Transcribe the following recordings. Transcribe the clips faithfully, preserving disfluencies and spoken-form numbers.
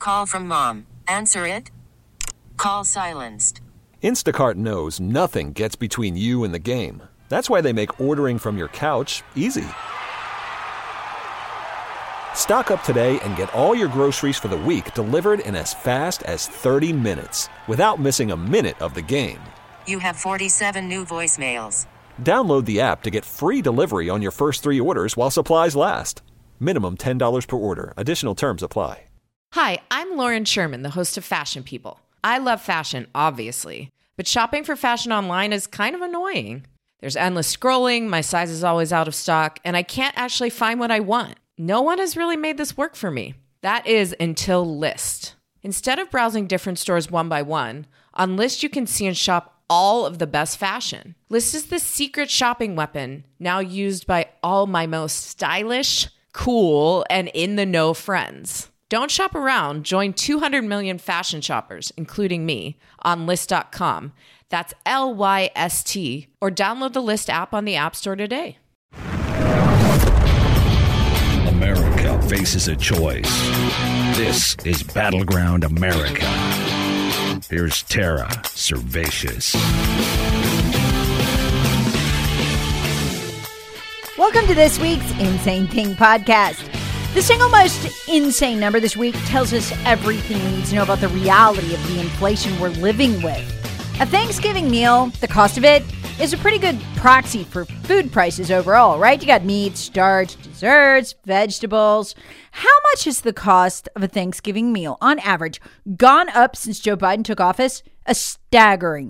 Call from mom. Answer it. Call silenced. Instacart knows nothing gets between you and the game. That's why they make ordering from your couch easy. Stock up today and get all your groceries for the week delivered in as fast as thirty minutes without missing a minute of the game. You have forty-seven new voicemails. Download the app to get free delivery on your first three orders while supplies last. Minimum ten dollars per order. Additional terms apply. Hi, I'm Lauren Sherman, the host of Fashion People. I love fashion, obviously, but shopping for fashion online is kind of annoying. There's endless scrolling, my size is always out of stock, and I can't actually find what I want. No one has really made this work for me. That is until Lyst. Instead of browsing different stores one by one, on Lyst you can see and shop all of the best fashion. Lyst is the secret shopping weapon now used by all my most stylish, cool, and in-the-know friends. Don't shop around. Join two hundred million fashion shoppers, including me, on Lyst dot com. That's L Y S T. Or download the Lyst app on the App Store today. America faces a choice. This is Battleground America. Here's Tara Servatius. Welcome to this week's Insane Thing podcast. The single most insane number this week tells us everything we need to know about the reality of the inflation we're living with. A Thanksgiving meal, the cost of it, is a pretty good proxy for food prices overall, right? You got meat, starch, desserts, vegetables. How much has the cost of a Thanksgiving meal, on average, gone up since Joe Biden took office? A staggering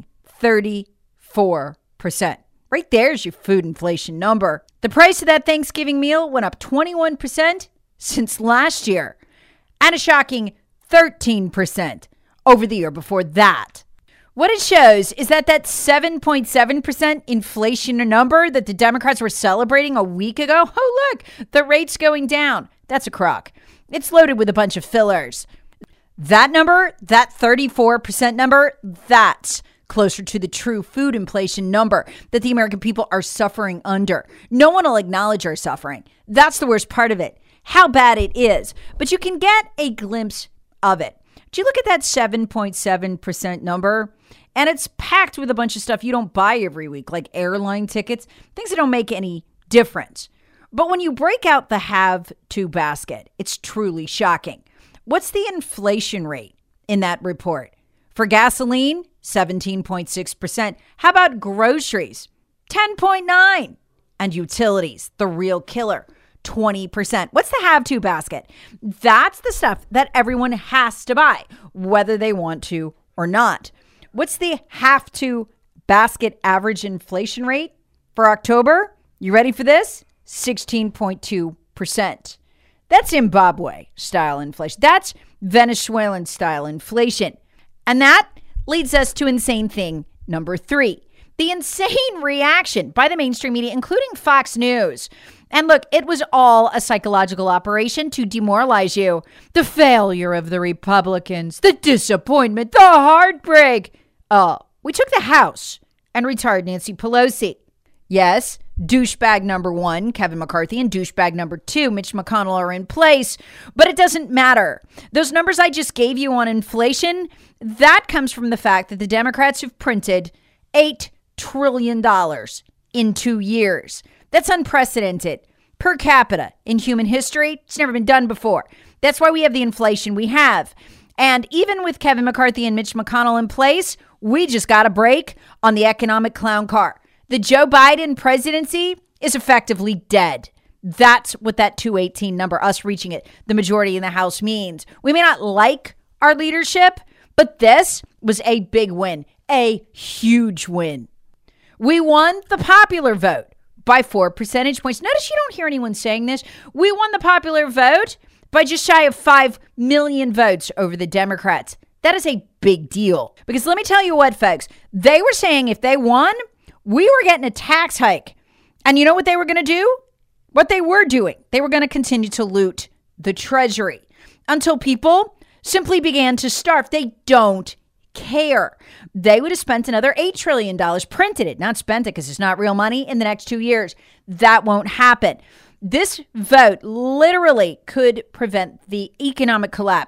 thirty-four percent. Right there's your food inflation number. The price of that Thanksgiving meal went up twenty-one percent since last year, and a shocking thirteen percent over the year before that. What it shows is that that seven point seven percent inflation number that the Democrats were celebrating a week ago, oh look, the rate's going down. That's a crock. It's loaded with a bunch of fillers. That number, that thirty-four percent number, that's closer to the true food inflation number that the American people are suffering under. No one will acknowledge our suffering. That's the worst part of it, how bad it is. But you can get a glimpse of it. Do you look at that seven point seven percent number? And it's packed with a bunch of stuff you don't buy every week, like airline tickets, things that don't make any difference. But when you break out the have-to basket, it's truly shocking. What's the inflation rate in that report? For gasoline, seventeen point six percent. How about groceries? ten point nine. And utilities, the real killer, twenty percent. What's the have-to basket? That's the stuff that everyone has to buy, whether they want to or not. What's the have-to basket average inflation rate for October? You ready for this? sixteen point two percent. That's Zimbabwe-style inflation. That's Venezuelan-style inflation. And that leads us to insane thing number three. The insane reaction by the mainstream media, including Fox News. And look, it was all a psychological operation to demoralize you. The failure of the Republicans, the disappointment, the heartbreak. Oh, we took the House and retired Nancy Pelosi. Yes, douchebag number one, Kevin McCarthy, and douchebag number two, Mitch McConnell, are in place. But it doesn't matter. Those numbers I just gave you on inflation, that comes from the fact that the Democrats have printed eight trillion dollars in two years. That's unprecedented. Per capita in human history, it's never been done before. That's why we have the inflation we have. And even with Kevin McCarthy and Mitch McConnell in place, we just got a break on the economic clown car. The Joe Biden presidency is effectively dead. That's what that two eighteen number, us reaching it, the majority in the House, means. We may not like our leadership, but this was a big win, a huge win. We won the popular vote by four percentage points. Notice you don't hear anyone saying this. We won the popular vote by just shy of five million votes over the Democrats. That is a big deal. Because let me tell you what, folks, they were saying if they won, we were getting a tax hike. And you know what they were going to do? What they were doing. They were going to continue to loot the Treasury until people simply began to starve. They don't care. They would have spent another eight trillion dollars, printed it, not spent it because it's not real money, in the next two years. That won't happen. This vote literally could prevent the economic collapse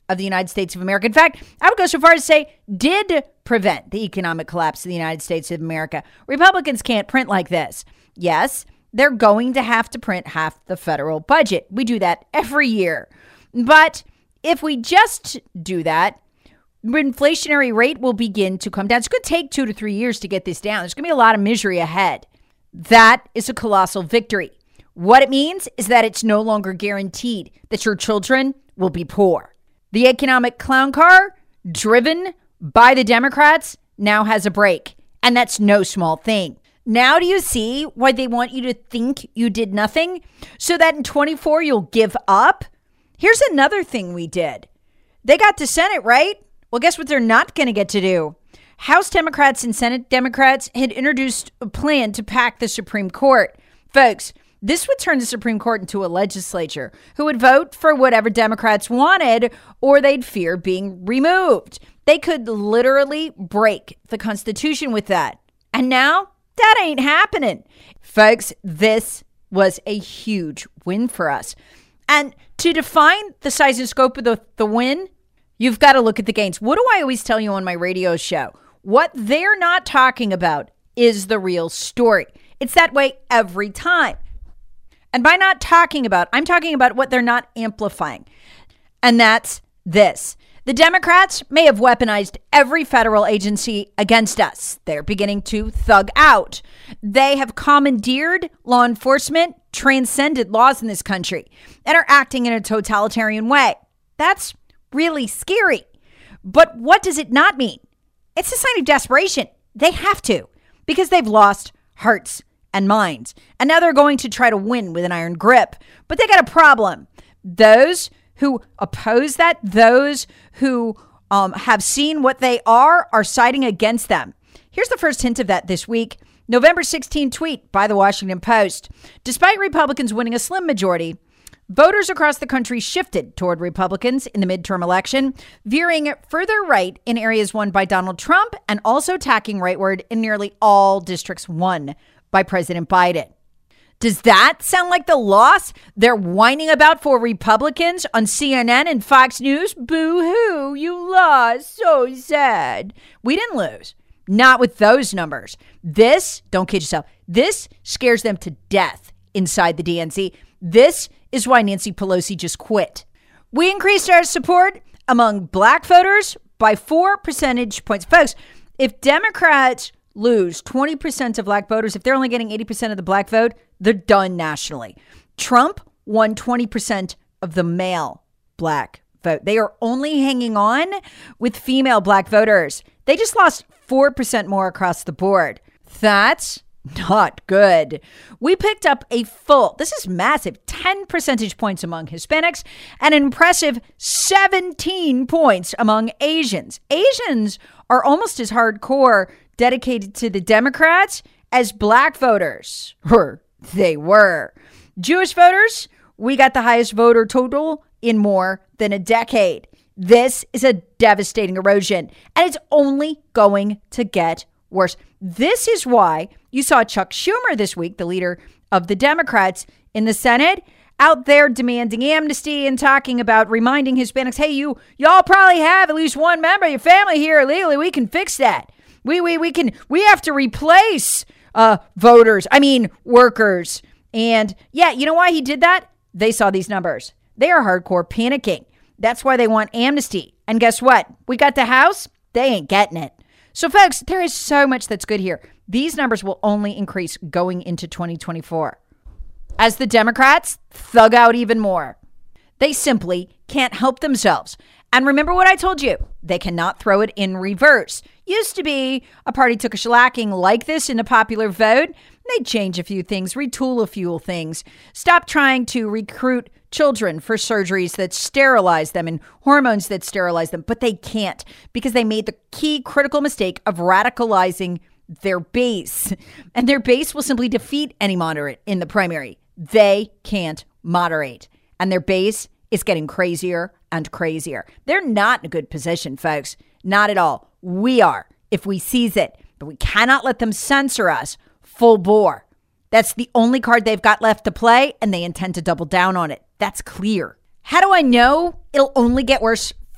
of the United States of America. In fact, I would go so far as to say did prevent the economic collapse of the United States of America. Republicans can't print like this. Yes, they're going to have to print half the federal budget. We do that every year. But if we just do that, inflationary rate will begin to come down. It's going to take two to three years to get this down. There's going to be a lot of misery ahead. That is a colossal victory. What it means is that it's no longer guaranteed that your children will be poor. The economic clown car driven by the Democrats now has a brake, and that's no small thing. Now do you see why they want you to think you did nothing so that in twenty-four you'll give up? Here's another thing we did. They got to Senate, right? Well, guess what they're not going to get to do? House Democrats and Senate Democrats had introduced a plan to pack the Supreme Court. Folks, this would turn the Supreme Court into a legislature who would vote for whatever Democrats wanted, or they'd fear being removed. They could literally break the Constitution with that. And now that ain't happening. Folks, this was a huge win for us. And to define the size and scope of the, the win, you've got to look at the gains. What do I always tell you on my radio show? What they're not talking about is the real story. It's that way every time. And by not talking about, I'm talking about what they're not amplifying. And that's this. The Democrats may have weaponized every federal agency against us. They're beginning to thug out. They have commandeered law enforcement, transcended laws in this country, and are acting in a totalitarian way. That's really scary. But what does it not mean? It's a sign of desperation. They have to, because they've lost hearts and minds. And now they're going to try to win with an iron grip. But they got a problem. Those who oppose that, those who um, have seen what they are, are siding against them. Here's the first hint of that this week. November sixteenth tweet by the Washington Post. Despite Republicans winning a slim majority, voters across the country shifted toward Republicans in the midterm election, veering further right in areas won by Donald Trump and also tacking rightward in nearly all districts won by President Biden. Does that sound like the loss they're whining about for Republicans on C N N and Fox News? Boo-hoo, you lost. So sad. We didn't lose. Not with those numbers. This, don't kid yourself, this scares them to death inside the D N C. This is why Nancy Pelosi just quit. We increased our support among black voters by four percentage points. Folks, if Democrats lose twenty percent of black voters, if they're only getting eighty percent of the black vote, they're done nationally. Trump won twenty percent of the male black vote. They are only hanging on with female black voters. They just lost four percent more across the board. That's not good. We picked up a full, this is massive, ten percentage points among Hispanics and an impressive seventeen points among Asians. Asians are almost as hardcore dedicated to the Democrats as black voters. Or they were. Jewish voters, we got the highest voter total in more than a decade. This is a devastating erosion, and it's only going to get worse. This is why you saw Chuck Schumer this week, the leader of the Democrats in the Senate, out there demanding amnesty and talking about reminding Hispanics, hey, you, y'all probably have at least one member of your family here illegally. We can fix that. We, we, we can, we have to replace uh, voters, I mean, workers. And yeah, you know why he did that? They saw these numbers. They are hardcore panicking. That's why they want amnesty. And guess what? We got the House. They ain't getting it. So folks, there is so much that's good here. These numbers will only increase going into twenty twenty-four. As the Democrats thug out even more. They simply can't help themselves. And remember what I told you. They cannot throw it in reverse. Used to be a party took a shellacking like this in a popular vote. They'd change a few things, retool a few things, stop trying to recruit children for surgeries that sterilize them and hormones that sterilize them. But they can't because they made the key critical mistake of radicalizing their base. And their base will simply defeat any moderate in the primary. They can't moderate. And their base is getting crazier and crazier. They're not in a good position, folks. Not at all. We are, if we seize it. But we cannot let them censor us full bore. That's the only card they've got left to play, and they intend to double down on it. That's clear. How do I know it'll only get worse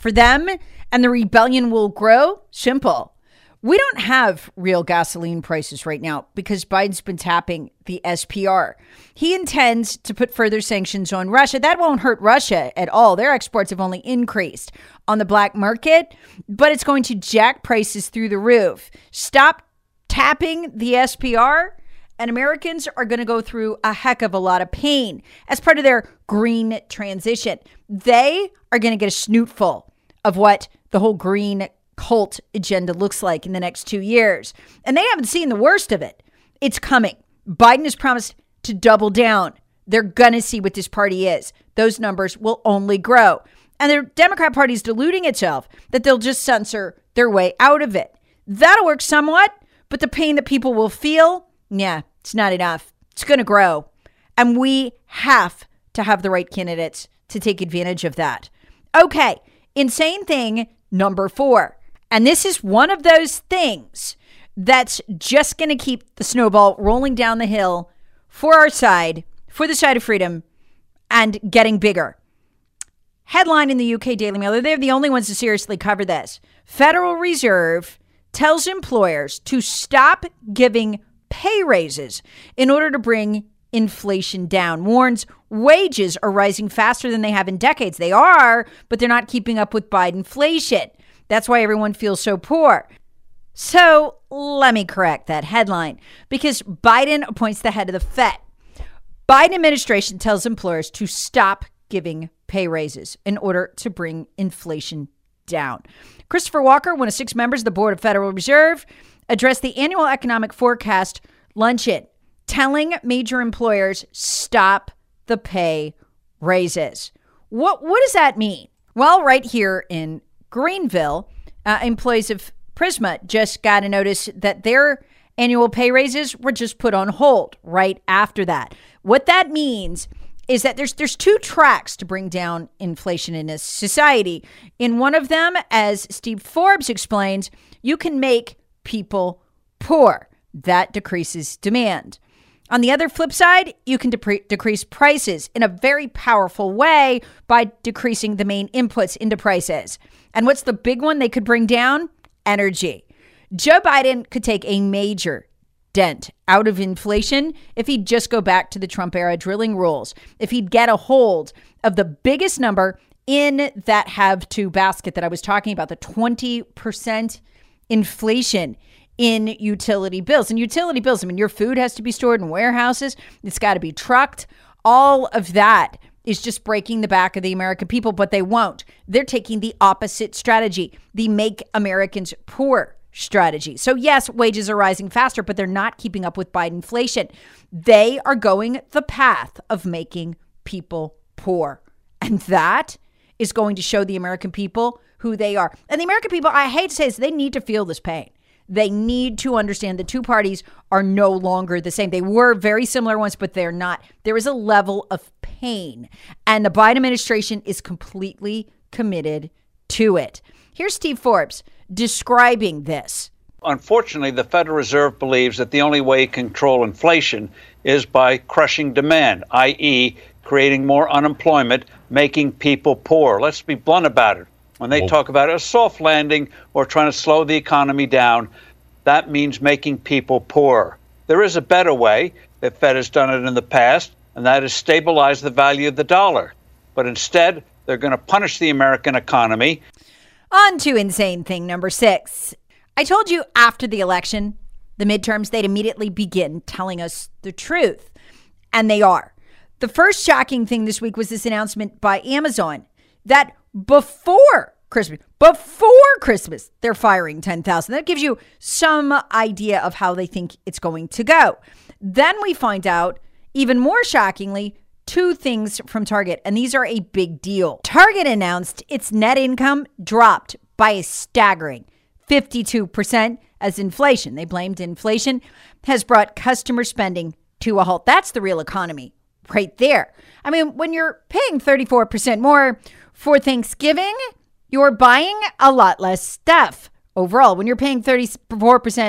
for them and the rebellion will grow? Simple. We don't have real gasoline prices right now because Biden's been tapping the S P R. He intends to put further sanctions on Russia. That won't hurt Russia at all. Their exports have only increased on the black market, but it's going to jack prices through the roof. Stop tapping the S P R, and Americans are going to go through a heck of a lot of pain as part of their green transition. They are going to get a snootful of what the whole green cult agenda looks like in the next two years. And they haven't seen the worst of it. It's coming. Biden has promised to double down. They're going to see what this party is. Those numbers will only grow. And the Democrat Party is deluding itself that they'll just censor their way out of it. That'll work somewhat, but the pain that people will feel, yeah, it's not enough. It's going to grow. And we have to have the right candidates to take advantage of that. Okay, insane thing number four. And this is one of those things that's just going to keep the snowball rolling down the hill for our side, for the side of freedom, and getting bigger. Headline in the U K Daily Mail, they're the only ones to seriously cover this. Federal Reserve tells employers to stop giving pay raises in order to bring inflation down. Warns wages are rising faster than they have in decades. They are, but they're not keeping up with Bidenflation. That's why everyone feels so poor. So let me correct that headline because Biden appoints the head of the Fed. Biden administration tells employers to stop giving pay raises in order to bring inflation down. Christopher Walker, one of six members of the Board of Federal Reserve, addressed the annual economic forecast luncheon, telling major employers stop the pay raises. What, what does that mean? Well, right here in Greenville, uh, employees of Prisma just got a notice that their annual pay raises were just put on hold right after that. What that means is that there's there's two tracks to bring down inflation in this society. In one of them, as Steve Forbes explains, you can make people poor. That decreases demand. On the other flip side, you can depre- decrease prices in a very powerful way by decreasing the main inputs into prices. And what's the big one they could bring down? Energy. Joe Biden could take a major dent out of inflation if he'd just go back to the Trump era drilling rules, if he'd get a hold of the biggest number in that have to basket that I was talking about, the twenty percent inflation in utility bills. And utility bills, I mean, your food has to be stored in warehouses. It's got to be trucked. All of that is just breaking the back of the American people, but they won't. They're taking the opposite strategy, the make Americans poor strategy. So yes, wages are rising faster, but they're not keeping up with Biden inflation. They are going the path of making people poor. And that is going to show the American people who they are. And the American people, I hate to say this, they need to feel this pain. They need to understand the two parties are no longer the same. They were very similar once, but they're not. There is a level of pain, and the Biden administration is completely committed to it. Here's Steve Forbes describing this. Unfortunately, the Federal Reserve believes that the only way to control inflation is by crushing demand, that is creating more unemployment, making people poor. Let's be blunt about it. When they talk about a soft landing or trying to slow the economy down, that means making people poor. There is a better way. The Fed has done it in the past, and that is stabilize the value of the dollar. But instead, they're going to punish the American economy. On to insane thing number six. I told you after the election, the midterms, they'd immediately begin telling us the truth. And they are. The first shocking thing this week was this announcement by Amazon that before Christmas, before Christmas, they're firing ten thousand. That gives you some idea of how they think it's going to go. Then we find out, even more shockingly, two things from Target, and these are a big deal. Target announced its net income dropped by a staggering fifty-two percent as inflation. They blamed inflation has brought customer spending to a halt. That's the real economy right there. I mean, when you're paying thirty-four percent more for Thanksgiving, you're buying a lot less stuff overall. When you're paying thirty-four percent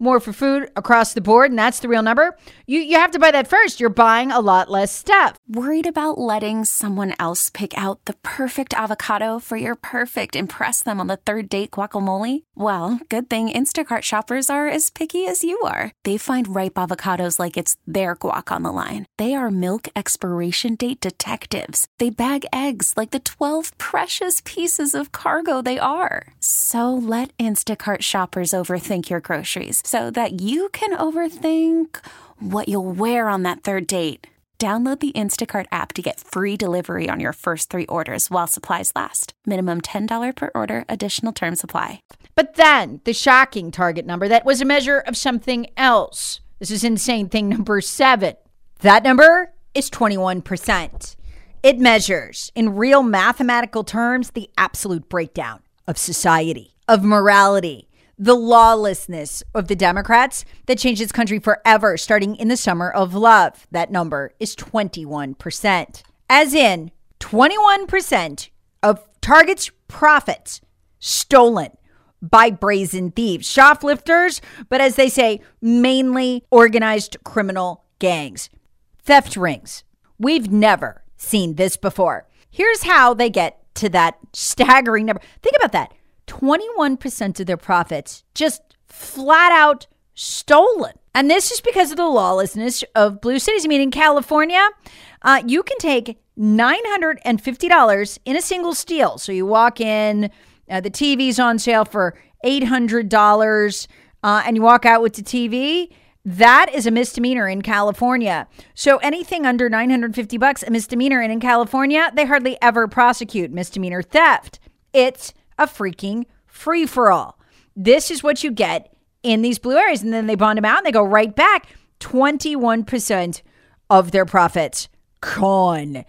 more for food across the board, and that's the real number. You you have to buy that first. You're buying a lot less stuff. Worried about letting someone else pick out the perfect avocado for your perfect impress them on the third date guacamole? Well, good thing Instacart shoppers are as picky as you are. They find ripe avocados like it's their guac on the line. They are milk expiration date detectives. They bag eggs like the twelve precious pieces of cargo they are. So let Instacart shoppers overthink your groceries so that you can overthink what you'll wear on that third date. Download the Instacart app to get free delivery on your first three orders while supplies last. Minimum ten dollars per order. Additional terms apply. But then the shocking target number, that was a measure of something else. This is insane thing number seven. That number is twenty-one percent. It measures, in real mathematical terms, the absolute breakdown of society, of morality, the lawlessness of the Democrats that changed this country forever, starting in the summer of love. That number is twenty-one percent. As in, twenty-one percent of Target's profits stolen by brazen thieves, shoplifters, but as they say, mainly organized criminal gangs, theft rings. We've never seen this before. Here's how they get to that staggering number. Think about that. twenty-one percent of their profits just flat out stolen. And this is because of the lawlessness of blue cities. I mean, in California, uh, you can take nine hundred fifty dollars in a single steal. So you walk in, uh, the T V's on sale for eight hundred dollars, uh, and you walk out with the T V. That is a misdemeanor in California. So anything under nine hundred fifty bucks, a misdemeanor. And in California, they hardly ever prosecute misdemeanor theft. It's a freaking free-for-all. This is what you get in these blue areas. And then they bond them out and they go right back. twenty-one percent of their profits gone.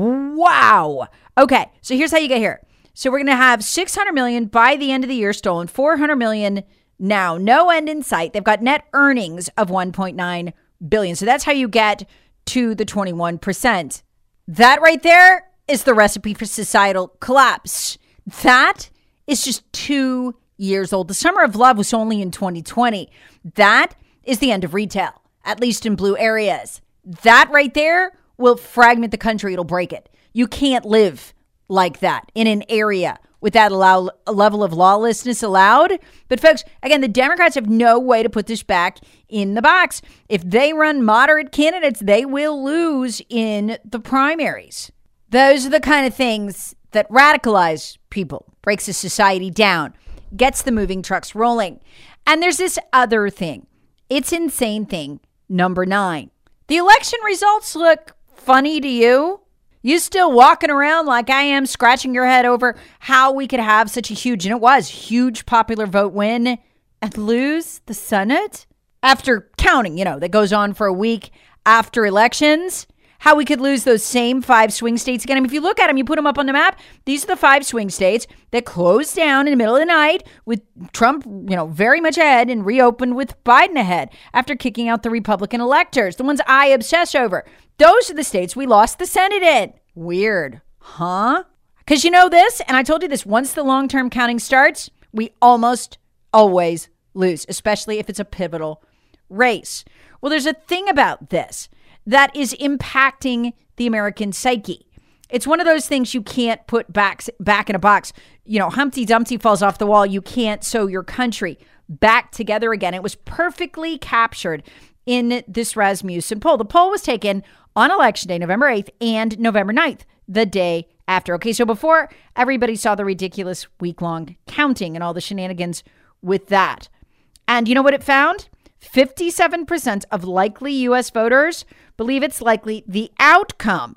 Wow. Okay, so here's how you get here. So we're going to have six hundred million by the end of the year stolen, four hundred million now, no end in sight. They've got net earnings of one point nine billion. So that's how you get to the twenty-one percent. That right there is the recipe for societal collapse. That is just two years old. The summer of love was only in twenty twenty. That is the end of retail, at least in blue areas. That right there will fragment the country. It'll break it. You can't live like that in an area with that allow, a level of lawlessness allowed. But folks, again, the Democrats have no way to put this back in the box. If they run moderate candidates, they will lose in the primaries. Those are the kind of things that radicalize people, breaks a society down, gets the moving trucks rolling. And there's this other thing. It's insane thing number nine. The election results look funny to you? You still walking around like I am, scratching your head over how we could have such a huge, and it was, huge popular vote win and lose the Senate? After counting, you know, that goes on for a week after elections, how we could lose those same five swing states again. I mean, if you look at them, you put them up on the map, these are the five swing states that closed down in the middle of the night with Trump, you know, very much ahead and reopened with Biden ahead after kicking out the Republican electors, the ones I obsess over. Those are the states we lost the Senate in. Weird, huh? Because you know this, and I told you this, once the long-term counting starts, we almost always lose, especially if it's a pivotal race. Well, there's a thing about this that is impacting the American psyche. It's one of those things you can't put back, back in a box. You know, Humpty Dumpty falls off the wall. You can't sew your country back together again. It was perfectly captured in this Rasmussen poll. The poll was taken on election day, November eighth and November ninth, the day after. Okay, so before everybody saw the ridiculous week-long counting and all the shenanigans with that. And you know what it found? fifty-seven percent of likely U S voters believe it's likely the outcome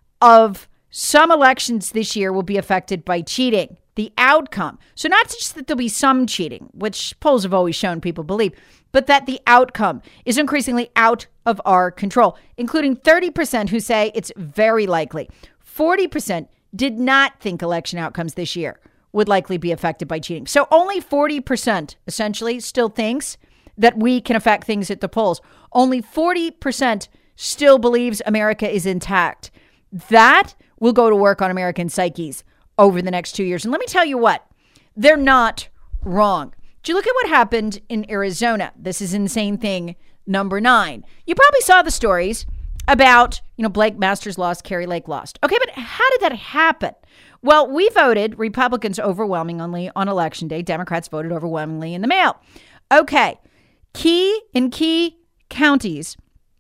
of some elections this year will be affected by cheating. The outcome. So not just that there'll be some cheating, which polls have always shown people believe, but that the outcome is increasingly out of our control, including thirty percent who say it's very likely. forty percent did not think election outcomes this year would likely be affected by cheating. So only forty percent essentially still thinks that we can affect things at the polls. Only forty percent still believes America is intact. That will go to work on American psyches over the next two years. And let me tell you what, they're not wrong. Did you look at what happened in Arizona? This is insane thing number nine. You probably saw the stories about, you know, Blake Masters lost, Kari Lake lost. Okay, but how did that happen? Well, we voted Republicans overwhelmingly on election day. Democrats voted overwhelmingly in the mail. Okay, key in key counties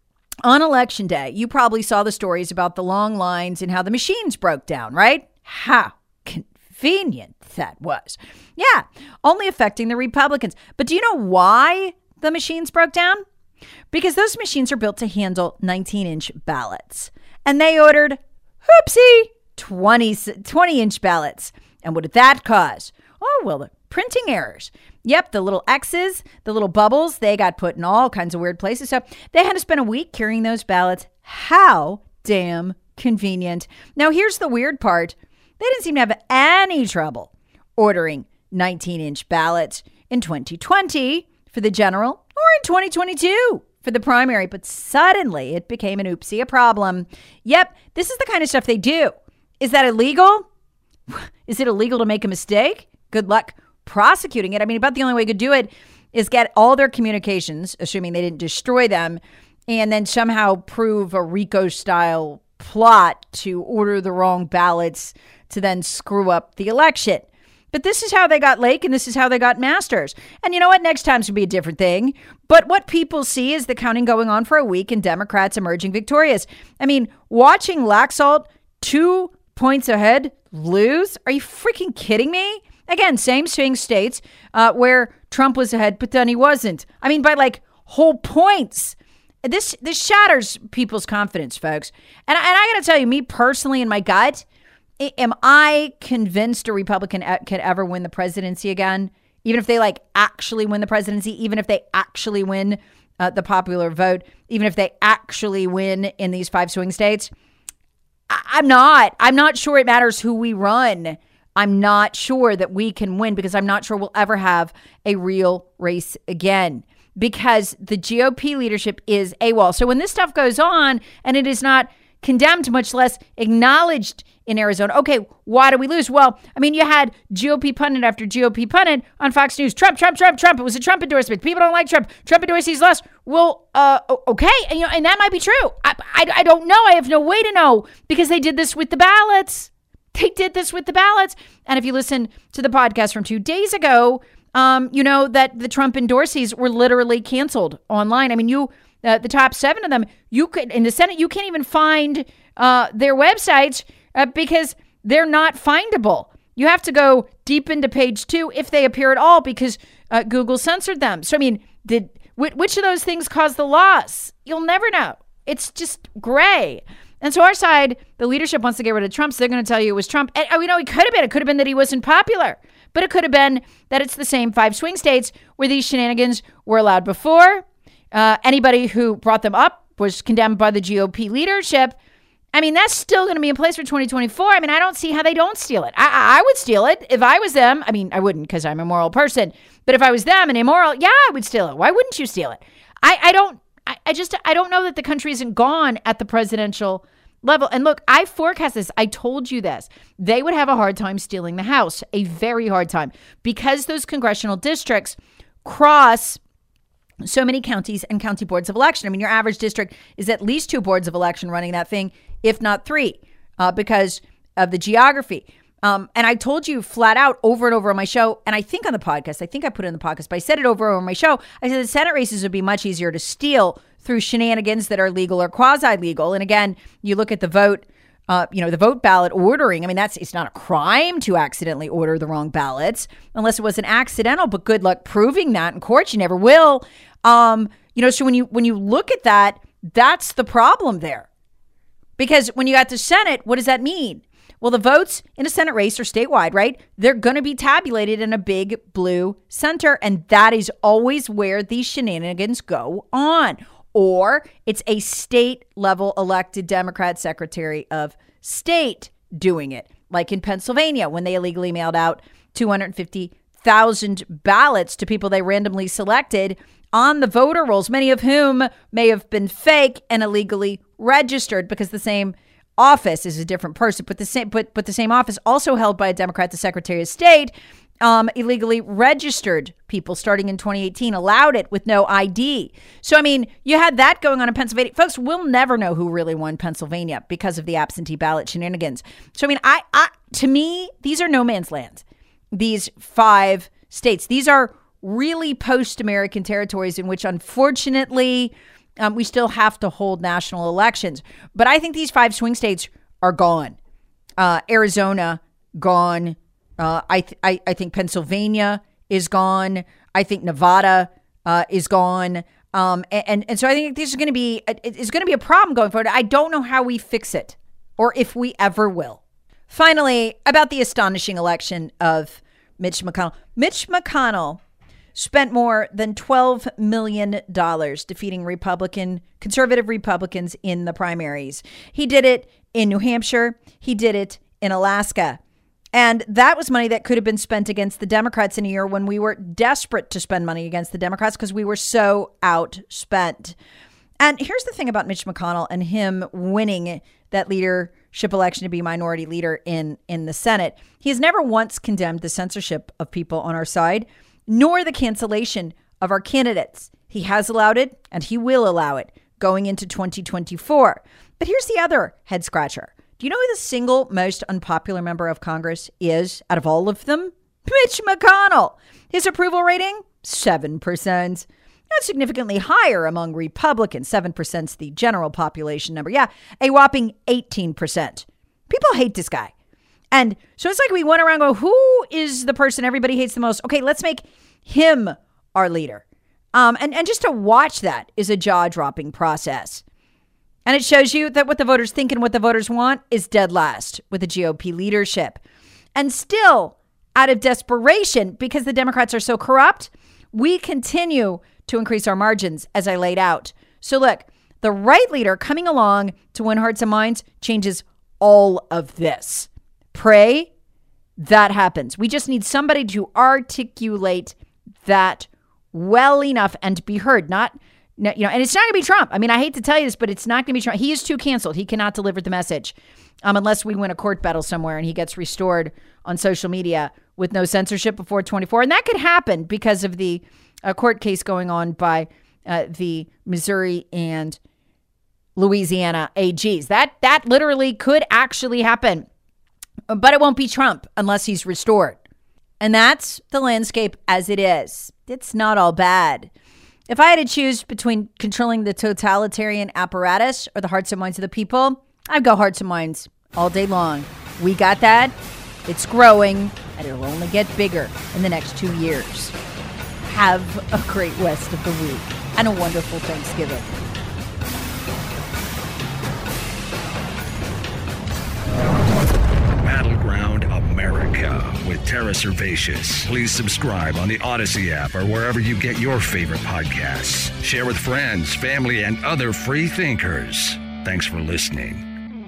on election day, you probably saw the stories about the long lines and how the machines broke down, right? How convenient that was. Yeah, only affecting the Republicans. But do you know why the machines broke down? Because those machines are built to handle nineteen-inch ballots. And they ordered, whoopsie, twenty-inch ballots. And what did that cause? Oh, well, the printing errors. Yep, the little X's, the little bubbles, they got put in all kinds of weird places. So they had to spend a week carrying those ballots. How damn convenient. Now, here's the weird part. They didn't seem to have any trouble ordering nineteen-inch ballots in twenty twenty for the general or in twenty twenty-two for the primary. But suddenly it became an oopsie, a problem. Yep, this is the kind of stuff they do. Is that illegal? Is it illegal to make a mistake? Good luck prosecuting it. I mean, about the only way you could do it is get all their communications, assuming they didn't destroy them, and then somehow prove a RICO-style plot to order the wrong ballots to then screw up the election. But this is how they got Lake, and this is how they got Masters. And you know what? Next time's going to be a different thing. But what people see is the counting going on for a week and Democrats emerging victorious. I mean, watching Laxalt two points ahead lose? Are you freaking kidding me? Again, same swing states uh, where Trump was ahead, but then he wasn't. I mean, by like whole points. This this shatters people's confidence, folks. And, and I got to tell you, me personally, in my gut, am I convinced a Republican could ever win the presidency again? Even if they like actually win the presidency, even if they actually win uh, the popular vote, even if they actually win in these five swing states? I- I'm not. I'm not sure it matters who we run. I'm not sure that we can win because I'm not sure we'll ever have a real race again because the G O P leadership is AWOL. So when this stuff goes on and it is not condemned, much less acknowledged in Arizona, okay, why do we lose? Well, I mean, you had G O P pundit after G O P pundit on Fox News. Trump, Trump, Trump, Trump. It was a Trump endorsement. People don't like Trump. Trump endorsees lost. Well, uh, okay, and, you know, and that might be true. I, I, I don't know. I have no way to know because they did this with the ballots. They did this with the ballots. And if you listen to the podcast from two days ago, um, you know that the Trump endorsees were literally canceled online. I mean, you, uh, the top seven of them, you could, in the Senate, you can't even find uh, their websites uh, because they're not findable. You have to go deep into page two if they appear at all because uh, Google censored them. So, I mean, did which of those things caused the loss? You'll never know. It's just gray. And so our side, the leadership wants to get rid of Trump, so they're going to tell you it was Trump. And we know it could have been. It could have been that he wasn't popular. But it could have been that it's the same five swing states where these shenanigans were allowed before. Uh, anybody who brought them up was condemned by the G O P leadership. I mean, that's still going to be in place for twenty twenty-four. I mean, I don't see how they don't steal it. I, I would steal it if I was them. I mean, I wouldn't because I'm a moral person. But if I was them and immoral, yeah, I would steal it. Why wouldn't you steal it? I, I don't. I, I just, I don't know that the country isn't gone at the presidential level. And look, I forecast this. I told you this. They would have a hard time stealing the House, a very hard time, because those congressional districts cross so many counties and county boards of election. I mean, your average district is at least two boards of election running that thing, if not three, uh, because of the geography. Um, and I told you flat out over and over on my show, and I think on the podcast, I think I put it in the podcast, but I said it over on my show. I said the Senate races would be much easier to steal through shenanigans that are legal or quasi-legal. And again, you look at the vote, uh, you know, the vote ballot ordering. I mean, that's it's not a crime to accidentally order the wrong ballots unless it was an accidental, but good luck proving that in court. You never will. Um, you know, so when you when you look at that, that's the problem there. Because when you got to Senate, what does that mean? Well, the votes in a Senate race are statewide, right? They're going to be tabulated in a big blue center. And that is always where these shenanigans go on. Or it's a state level elected Democrat Secretary of State doing it. Like in Pennsylvania, when they illegally mailed out two hundred fifty thousand ballots to people they randomly selected on the voter rolls, many of whom may have been fake and illegally registered because the same office is a different person, but the same but but the same office also held by a Democrat, the Secretary of State, um, illegally registered people starting in twenty eighteen, allowed it with no I D. So, I mean, you had that going on in Pennsylvania. Folks, we'll never know who really won Pennsylvania because of the absentee ballot shenanigans. So, I mean, I, I to me, these are no man's land. These five states, these are really post-American territories in which, unfortunately, um, we still have to hold national elections. But I think these five swing states are gone. Uh, Arizona, gone. Uh, I, th- I I think Pennsylvania is gone. I think Nevada uh, is gone. Um, and and so I think this is going to be it's going to be a problem going forward. I don't know how we fix it, or if we ever will. Finally, about the astonishing election of Mitch McConnell. Mitch McConnell spent more than twelve million dollars defeating Republican, conservative Republicans in the primaries. He did it in New Hampshire. He did it in Alaska. And that was money that could have been spent against the Democrats in a year when we were desperate to spend money against the Democrats because we were so outspent. And here's the thing about Mitch McConnell and him winning that leadership election to be minority leader in, in the Senate. He has never once condemned the censorship of people on our side, nor the cancellation of our candidates. He has allowed it, and he will allow it going into twenty twenty-four. But here's the other head scratcher. Do you know who the single most unpopular member of Congress is out of all of them? Mitch McConnell. His approval rating, seven percent. That's significantly higher among Republicans. seven percent is the general population number. Yeah, a whopping eighteen percent. People hate this guy. And so it's like we went around and go, who is the person everybody hates the most? Okay, let's make him our leader. Um, and, and just to watch that is a jaw-dropping process. And it shows you that what the voters think and what the voters want is dead last with the G O P leadership. And still, out of desperation, because the Democrats are so corrupt, we continue to increase our margins, as I laid out. So look, the right leader coming along to win hearts and minds changes all of this. Pray that happens. We just need somebody to articulate that well enough and be heard, not... No, you know, and it's not going to be Trump. I mean, I hate to tell you this, but it's not going to be Trump. He is too canceled. He cannot deliver the message um, unless we win a court battle somewhere and he gets restored on social media with no censorship before twenty-four. And that could happen because of the uh, court case going on by uh, the Missouri and Louisiana A Gs. That that literally could actually happen. But it won't be Trump unless he's restored. And that's the landscape as it is. It's not all bad. If I had to choose between controlling the totalitarian apparatus or the hearts and minds of the people, I'd go hearts and minds all day long. We got that. It's growing, and it'll only get bigger in the next two years. Have a great rest of the week and a wonderful Thanksgiving. Battleground America with Tara Servatius. Please subscribe on the Odyssey app or wherever you get your favorite podcasts. Share with friends, family, and other free thinkers. Thanks for listening.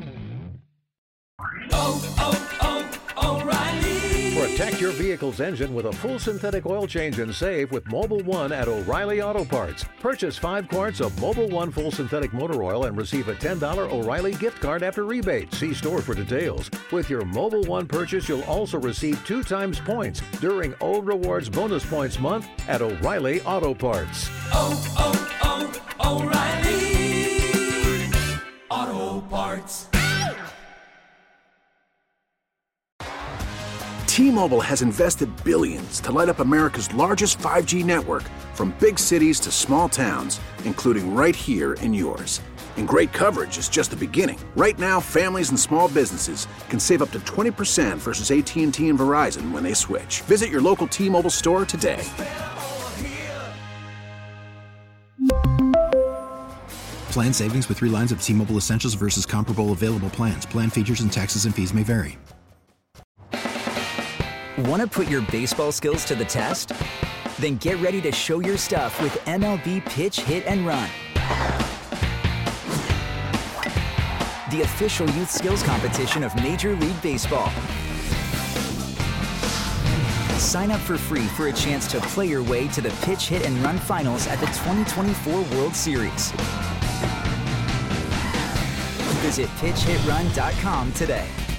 Oh, oh, oh, O'Reilly. Protect your vehicle's engine with a full synthetic oil change and save with Mobil one at O'Reilly Auto Parts. Purchase five quarts of Mobil one full synthetic motor oil and receive a ten dollars O'Reilly gift card after rebate. See store for details. With your Mobil one purchase, you'll also receive two times points during O Rewards Bonus Points Month at O'Reilly Auto Parts. Oh, oh, oh, O'Reilly Auto Parts. T-Mobile has invested billions to light up America's largest five G network, from big cities to small towns, including right here in yours. And great coverage is just the beginning. Right now, families and small businesses can save up to twenty percent versus A T and T and Verizon when they switch. Visit your local T-Mobile store today. Plan savings with three lines of T-Mobile Essentials versus comparable available plans. Plan features and taxes and fees may vary. Want to put your baseball skills to the test? Then get ready to show your stuff with M L B Pitch, Hit, and Run. The official youth skills competition of Major League Baseball. Sign up for free for a chance to play your way to the Pitch, Hit, and Run finals at the twenty twenty-four World Series. Visit pitch hit run dot com today.